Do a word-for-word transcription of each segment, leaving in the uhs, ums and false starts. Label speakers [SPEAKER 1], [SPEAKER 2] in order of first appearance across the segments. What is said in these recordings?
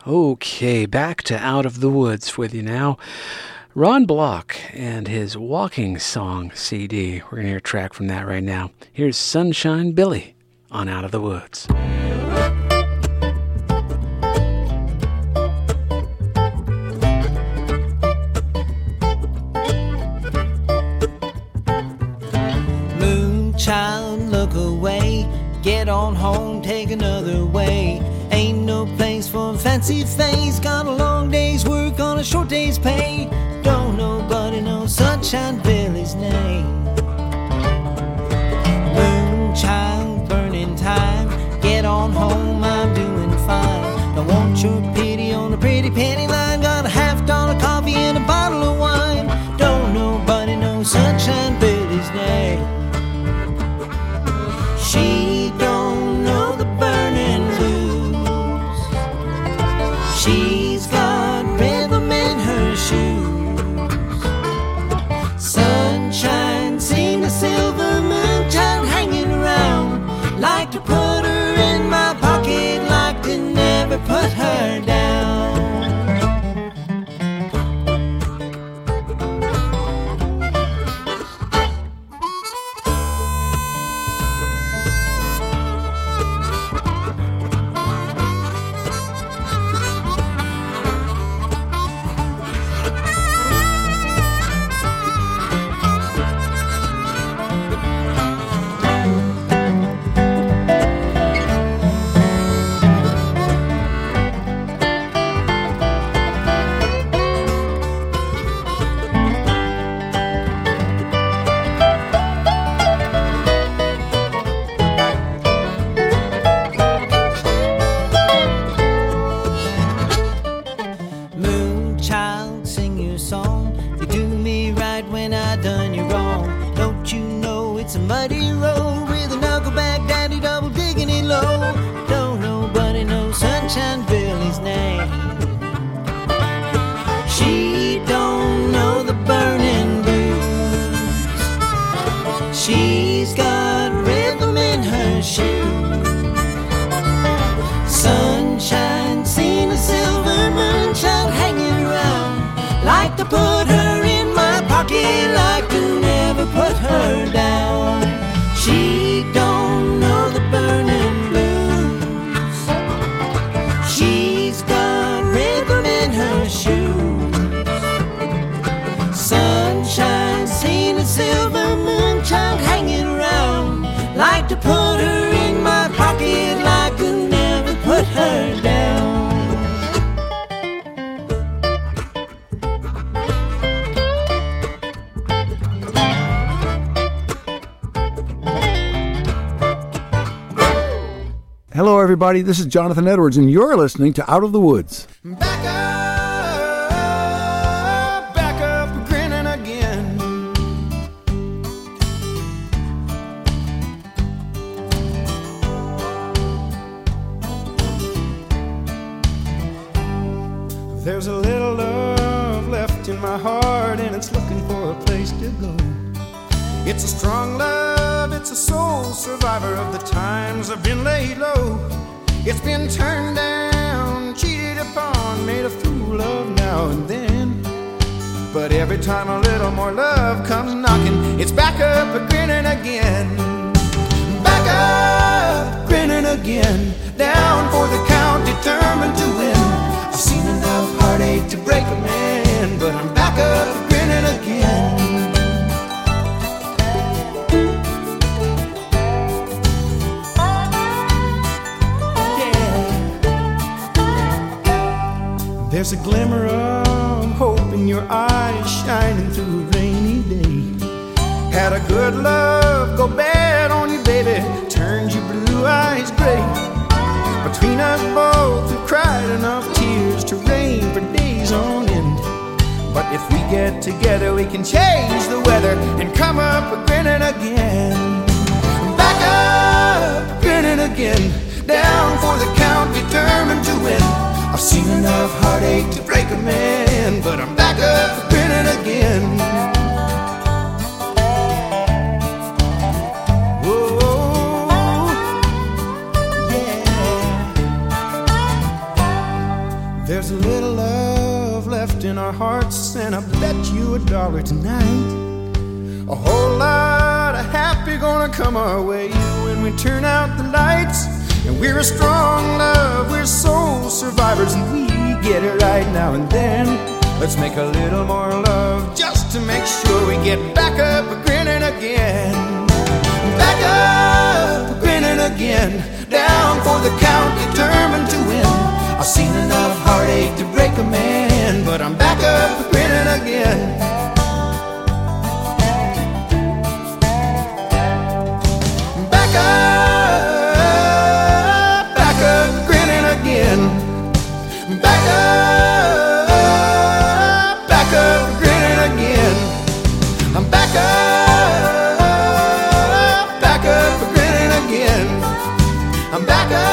[SPEAKER 1] Okay, back to Out of the Woods with you now. Ron Block and his Walking Song C D. We're going to hear a track from that right now. Here's Sunshine Billy on Out of the Woods.
[SPEAKER 2] Child, look away. Get on home, take another way. Ain't no place for a fancy face. Got a long day's work on a short day's pay. Don't nobody know Sunshine Billy's name. Moonchild, burning time. Get on home, I'm doing fine. Don't want your pity on a pretty penny line. Got a half dollar coffee and a bottle of wine. Don't nobody know Sunshine Billy's name. She don't know the burning blues. She's got rhythm in her shoes. Sunshine, sing a silver moonchild hanging around. Like to put her in my pocket, like to never put her down.
[SPEAKER 3] Hello, everybody. This is Jonathan Edwards, and you're listening to Out of the Woods.
[SPEAKER 4] Back up, back up, grinning again. There's a little love left in my heart, and it's looking for a place to go. It's a strong love, it's a soul survivor of the times I've been laid low. It's been turned down, cheated upon, made a fool of now and then. But every time a little more love comes knocking, it's back up a grinning again. Back up, grinning again, down for the count, determined to win. I've seen enough heartache to break a man, but I'm back up grinning again. There's a glimmer of hope in your eyes shining through a rainy day. Had a good love go bad on you, baby, turned your blue eyes gray. Between us both we've cried enough tears to rain for days on end. But if we get together we can change the weather and come up a grinning again. Back up, grinning again, down for the count, determined to win. I've seen enough heartache to break a man, but I'm back up grinning again. Whoa, yeah. There's a little love left in our hearts, and I bet you a dollar tonight. A whole lot of happy gonna come our way when we turn out the lights. And we're a strong love, we're soul survivors, and we get it right now and then. Let's make a little more love just to make sure we get back up grinning again. Back up grinning again, down for the count, determined to win. I've seen enough heartache to break a man, but I'm back up grinning again. Back up, back up grinning again. Back up, back up grinning again. I'm back up, back up grinning again. I'm back up.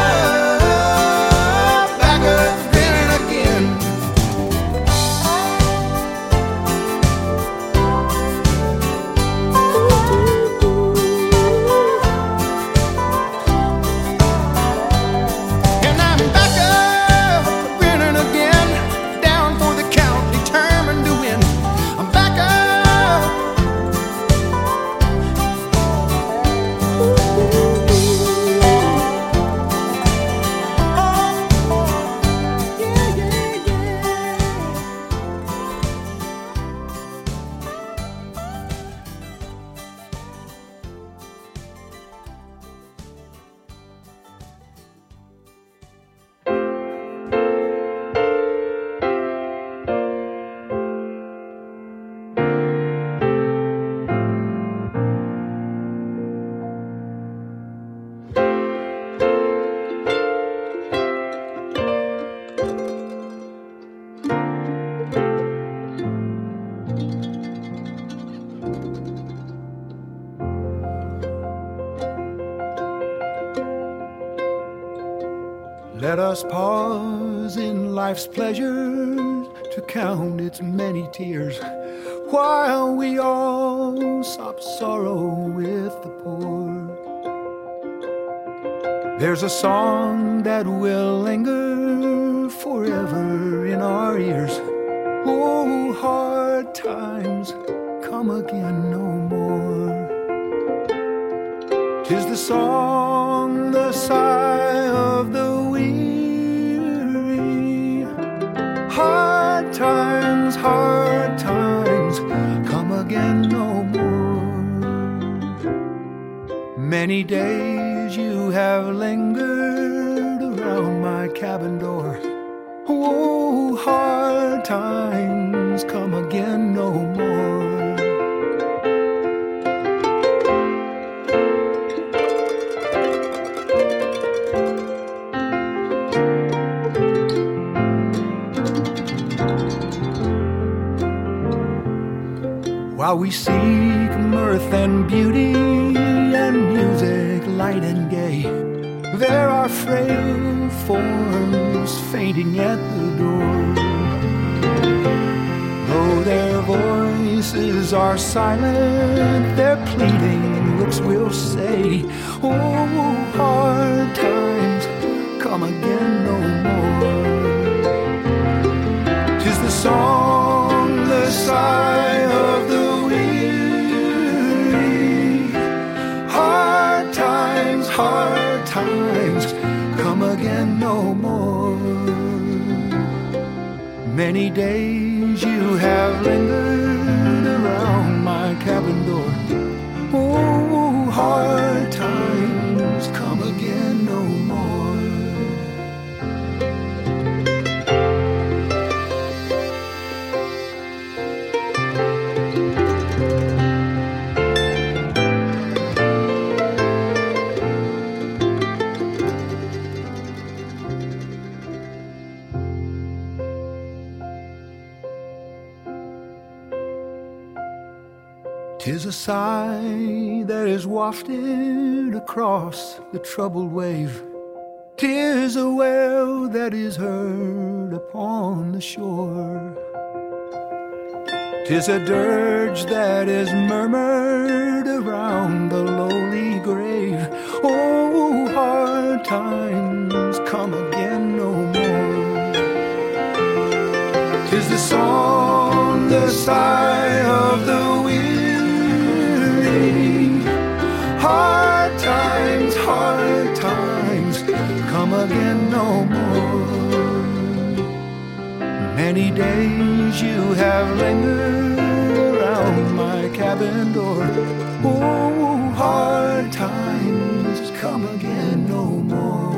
[SPEAKER 4] Let us pause in life's pleasures to count its many tears, while we all sop sorrow with the poor. There's a song that will linger forever in our ears. Oh, hard times come again no more. 'Tis the song, the sigh of the weary. Hard times, hard times come again no more. Many days you have lingered around my cabin door. Oh, hard times come again no more. While we seek mirth and beauty and music light and gay, there are frail forms fainting at the door. Though their voices are silent, their pleading looks will say, oh, hard times come again no more. 'Tis the song, the sigh of the hard times come again no more. Many days you have lingered around my cabin door. Oh, hard times come again no more. Tis a sigh that is wafted across the troubled wave. Tis a wail that is heard upon the shore. Tis a dirge that is murmured around the lowly grave. Oh, hard times come again no more. is the song, the sigh of the weary. Hard times, hard times, come again no more. Many days you have lingered around my cabin door. Oh, hard times, come again no more.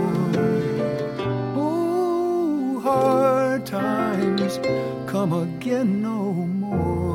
[SPEAKER 4] Oh, hard times, come again no more.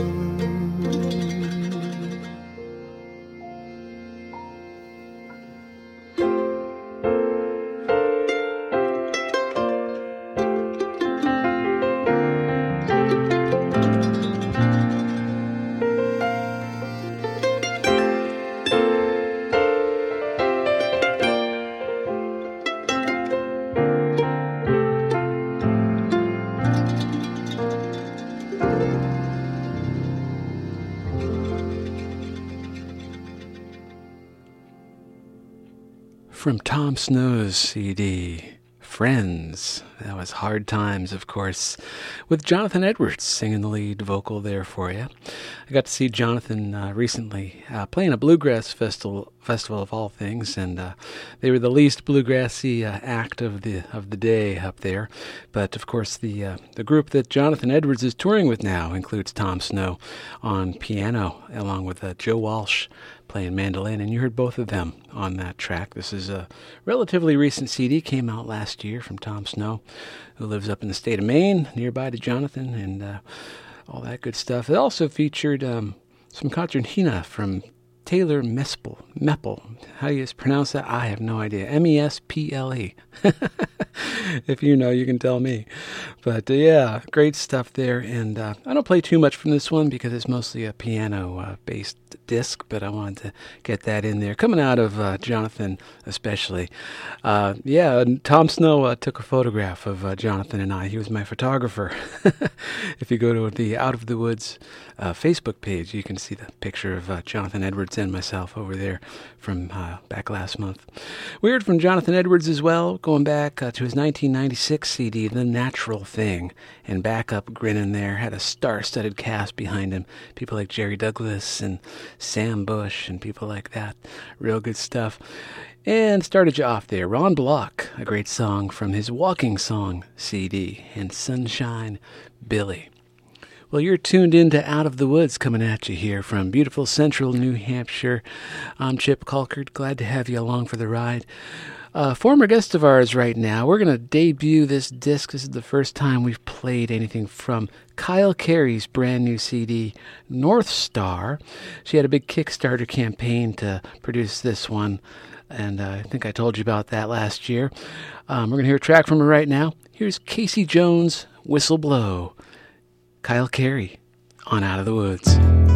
[SPEAKER 1] From Tom Snow's C D, Friends. That was Hard Times, of course, with Jonathan Edwards singing the lead vocal there for you. I got to see Jonathan uh, recently uh, playing a bluegrass festival, festival of all things, and uh, they were the least bluegrassy uh, act of the of the day up there. But of course, the uh, the group that Jonathan Edwards is touring with now includes Tom Snow on piano, along with uh, Joe Walsh playing mandolin, and you heard both of them on that track. This is a relatively recent C D, came out last year from Tom Snow, who lives up in the state of Maine, nearby to Jonathan, and uh, all that good stuff. It also featured um, some concertina from Taylor Mespel. Meppel. How do you pronounce that? I have no idea. M E S P L E. If you know, you can tell me. But uh, yeah, great stuff there. And uh, I don't play too much from this one because it's mostly a piano-based uh, disc, but I wanted to get that in there. Coming out of uh, Jonathan especially. Uh, yeah, Tom Snow uh, took a photograph of uh, Jonathan and I. He was my photographer. If you go to the Out of the Woods uh, Facebook page, you can see the picture of uh, Jonathan Edwards and myself over there from uh, back last month. We heard from Jonathan Edwards as well, going back uh, to his nineteen ninety-six C D, The Natural Thing, and back up grinning there, had a star-studded cast behind him, people like Jerry Douglas and Sam Bush and people like that. Real good stuff. And started you off there, Ron Block, a great song from his Walking Song C D, and Sunshine Billy. Well, you're tuned in to Out of the Woods, coming at you here from beautiful central New Hampshire. I'm Chip Colkert. Glad to have you along for the ride. Uh, former guest of ours right now. We're going to debut this disc. This is the first time we've played anything from Kyle Carey's brand new C D, North Star. She had a big Kickstarter campaign to produce this one, and uh, I think I told you about that last year. Um, we're going to hear a track from her right now. Here's Casey Jones, Whistle Blow. Kyle Carey on Out of the Woods.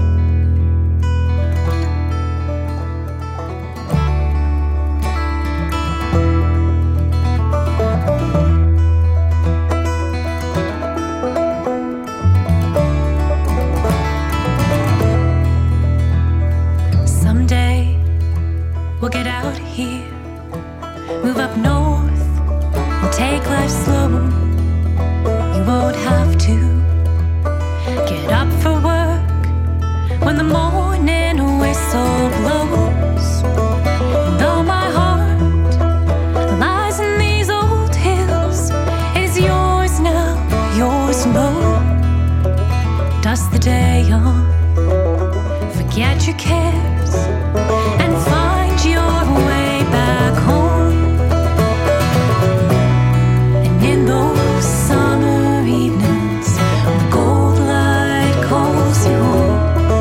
[SPEAKER 5] Someday we'll get out here, move up north, and take life slow. You won't have to get up for work when the morning whistle blows. Though my heart lies in these old hills, it is yours now, yours more. Dust the day on, forget your cares, and find your way back home. And in those summer evenings, gold light calls you home.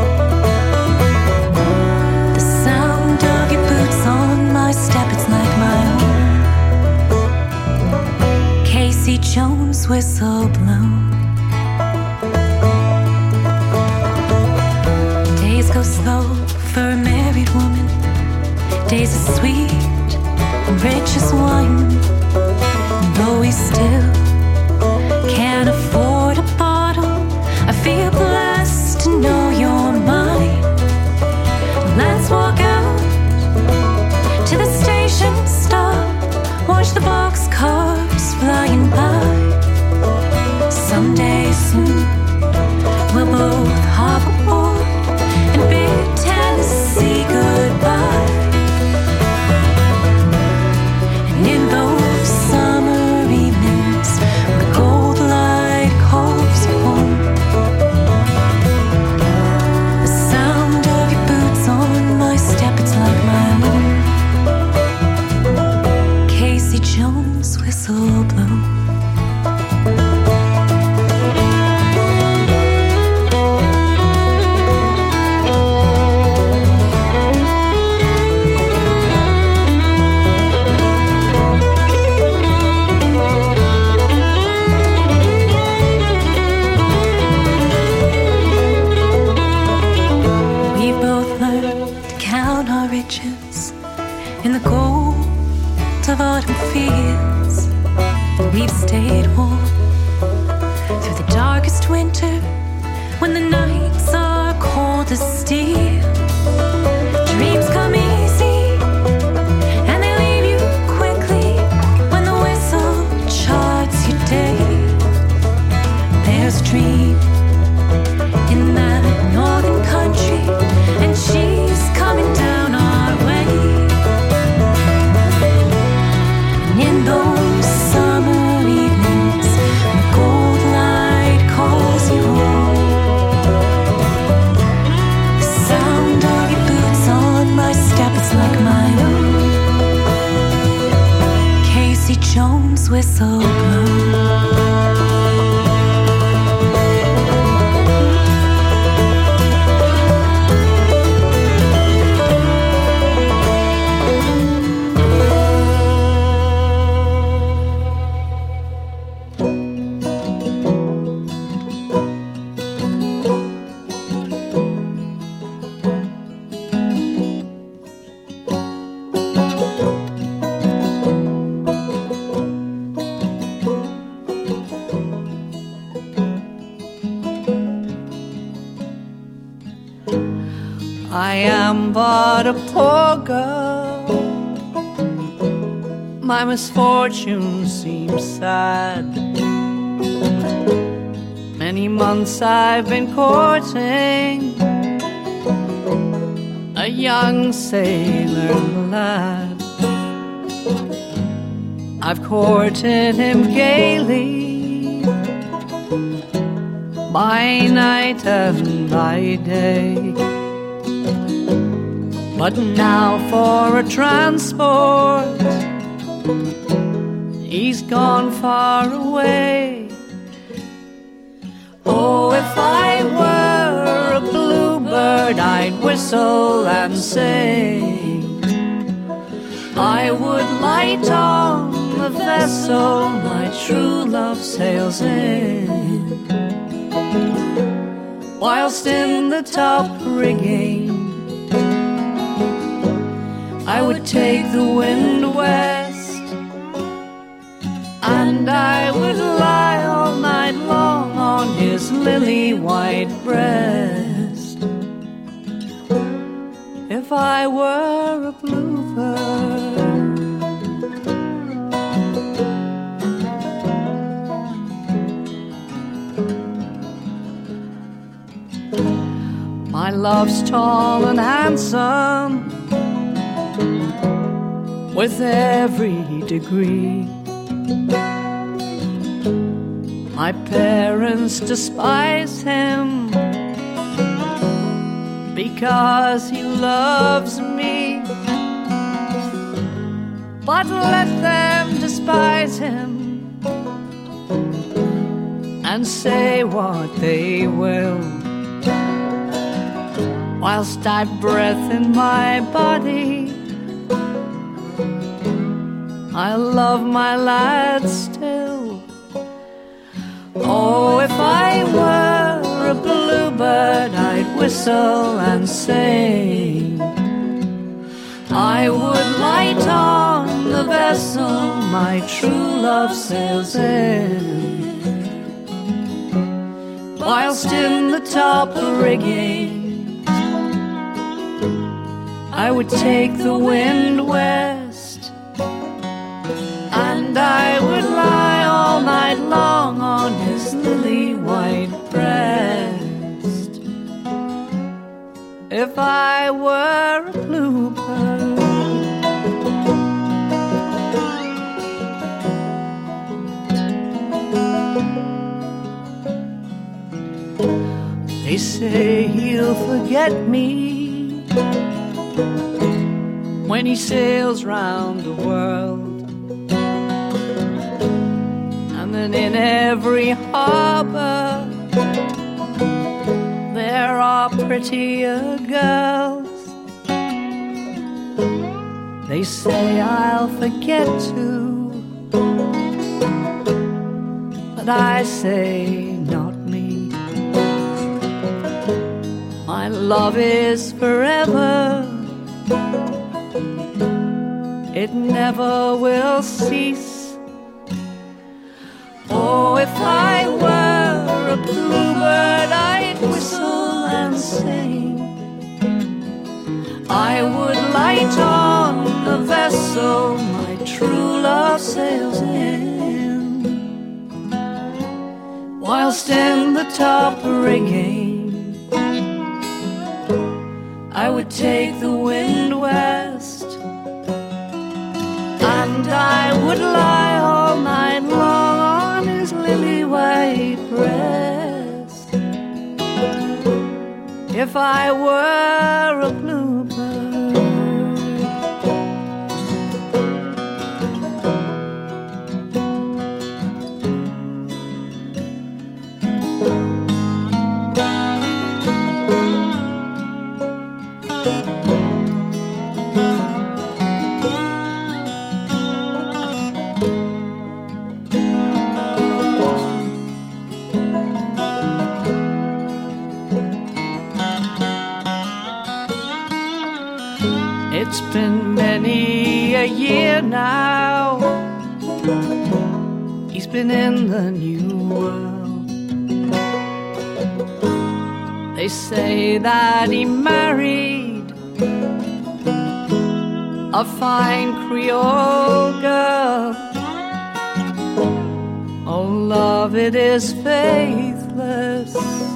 [SPEAKER 5] The sound of your boots on my step, it's like my own. Casey Jones, Whistle Blow. Days go slow for a married woman. Days are sweet and rich as wine. Though we still can't afford a bottle, I feel blessed to know you're mine. Let's walk out to the station stop, watch the boxcars flying by. Some days
[SPEAKER 6] am but a poor girl. My misfortune seems sad. Many months I've been courting a young sailor lad. I've courted him gaily by night and by day. But now for a transport, he's gone far away. Oh, if I were a bluebird, I'd whistle and sing. I would light on the vessel my true love sails in, whilst in the top rigging I would take the wind west, and I would lie all night long on his lily-white breast. If I were a bluebird, my love's tall and handsome with every degree. My parents despise him because he loves me. But let them despise him and say what they will, whilst I've breath in my body, I love my lad still. Oh, if I were a bluebird, I'd whistle and sing. I would light on the vessel my true love sails in, whilst in the top rigging I would take the wind west, and I would lie all night long on his lily-white breast. If I were a bluebird, they say he'll forget me when he sails round the world, and then in every harbor there are prettier girls. They say I'll forget too, but I say not me. My love is forever, it never will cease. Oh, if I were a bluebird, I'd whistle and sing. I would light on the vessel my true love sails in, whilst in the top rigging I would take the wind west, and I would lie all night long on his lily-white breast. If I were a bluebird, it's been many a year now he's been in the new world. They say that he married a fine Creole girl. Oh, love, it is faithless.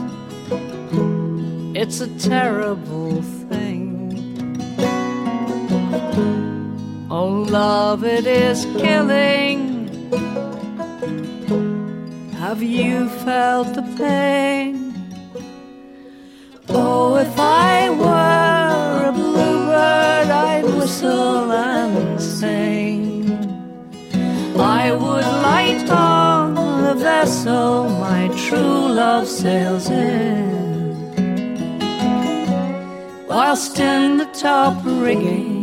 [SPEAKER 6] It's a terrible thing. Oh, love, it is killing. Have you felt the pain? Oh, if I were a bluebird, I'd whistle and sing. I would light on the vessel my true love sails in, whilst in the top rigging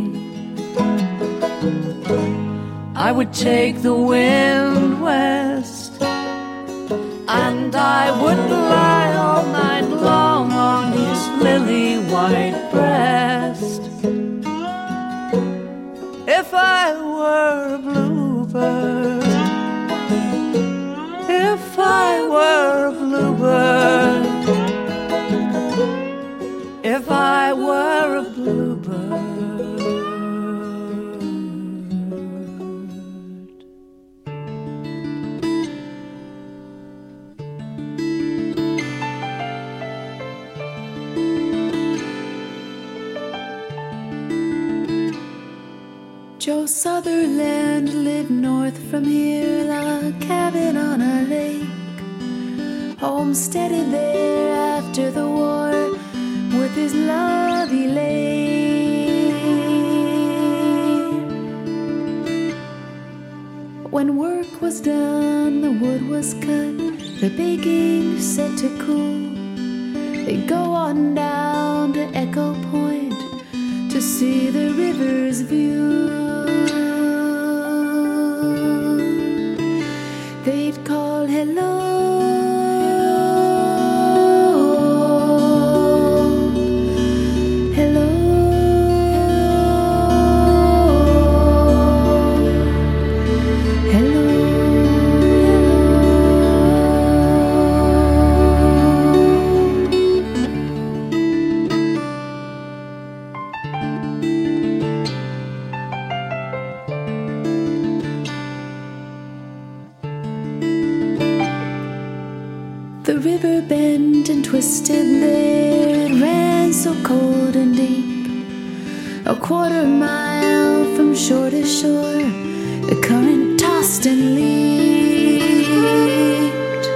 [SPEAKER 6] I would take the wind west, and I would lie all night long on his lily white breast. If I were a bluebird, if I were a bluebird, if I were a bluebird.
[SPEAKER 7] Joe Sutherland lived north from here, a cabin on a lake, homesteaded there after the war with his love Elaine. When work was done, the wood was cut, the baking set to cool. They'd go on down to Echo Point to see the river's view. They'd call hello, hello, hello, The river bent and twisted there, it ran so cold and deep. A quarter mile from shore to shore, the current tossed and leaped.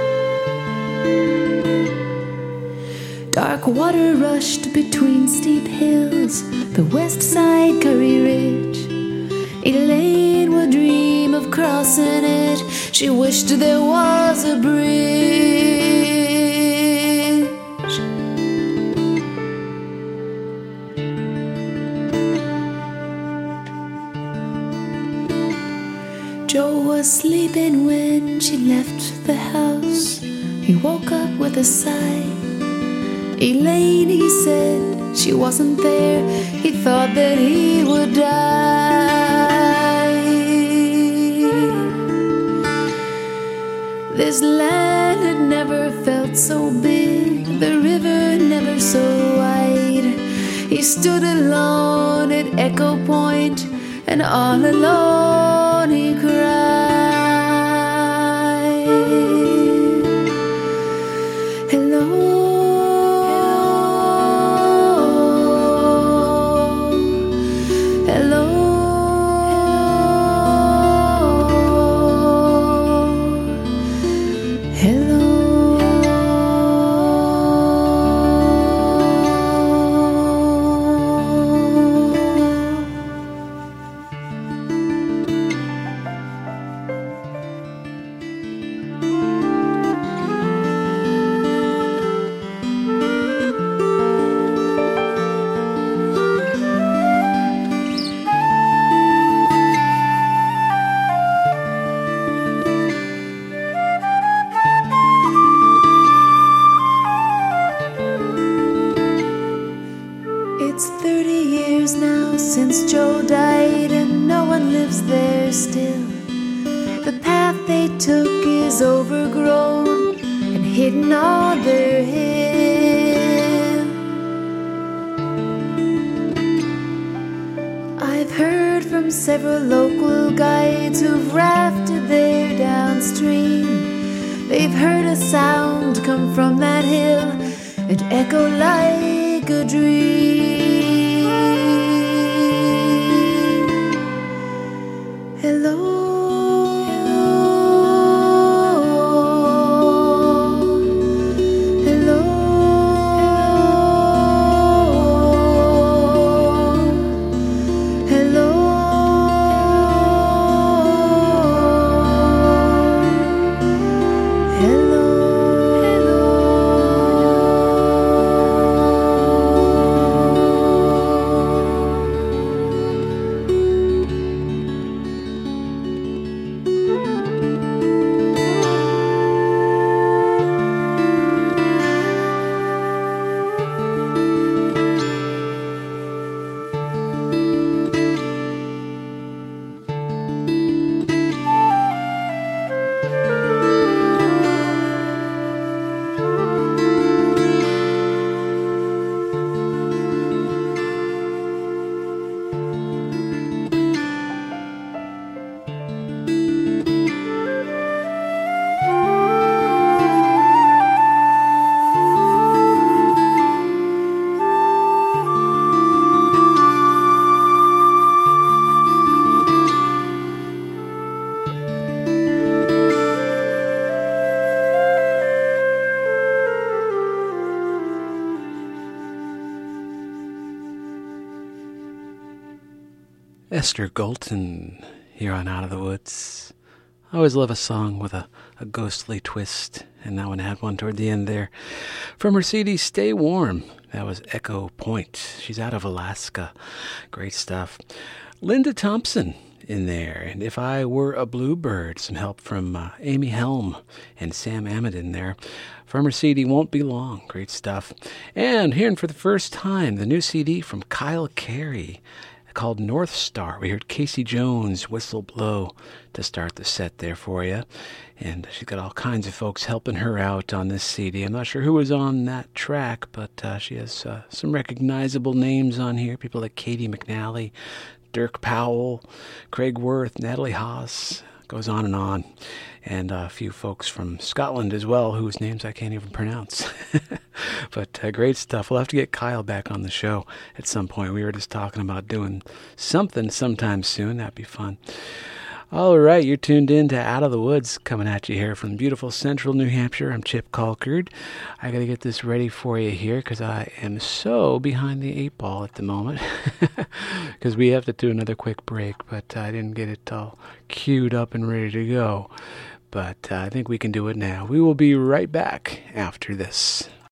[SPEAKER 7] Dark water rushed between steep hills, the west side Curry Ridge. Elaine would dream of crossing it, she wished there was a bridge. Joe was sleeping when she left the house. He woke up with a sigh. Elaine, he said, she wasn't there. He thought that he would die. This land had never felt so big, the river never so wide. He stood alone at Echo Point, and all alone he cried. Hello, hello, hello. It's thirty years now since Joe died, and no one lives there still. The path they took is overgrown and hidden on their hill. I've heard from several local guides who've rafted there downstream. They've heard a sound come from that hill and echo like a dream. Hello.
[SPEAKER 1] Esther Golton here on Out of the Woods. I always love a song with a, a ghostly twist, and that one had one toward the end there. From her C D, Stay Warm, that was Echo Point. She's out of Alaska. Great stuff. Linda Thompson in there, and If I Were a Bluebird, some help from uh, Amy Helm and Sam Ammett in there. From her C D, Won't Be Long. Great stuff. And hearing for the first time, the new C D from Kyle Carey, called North Star. We heard Casey Jones' Whistle Blow to start the set there for you. And she's got all kinds of folks helping her out on this C D. I'm not sure who was on that track, but uh, she has uh, some recognizable names on here. People like Katie McNally, Dirk Powell, Craig Worth, Natalie Haas. Goes on and on. And uh, a few folks from Scotland as well, whose names I can't even pronounce. But uh, great stuff. We'll have to get Kyle back on the show at some point. We were just talking about doing something sometime soon. That'd be fun. All right, you're tuned in to Out of the Woods, coming at you here from beautiful central New Hampshire. I'm Chip Colkerd. I got to get this ready for you here because I am so behind the eight ball at the moment because we have to do another quick break, but I didn't get it all queued up and ready to go. But uh, I think we can do it now. We will be right back after this.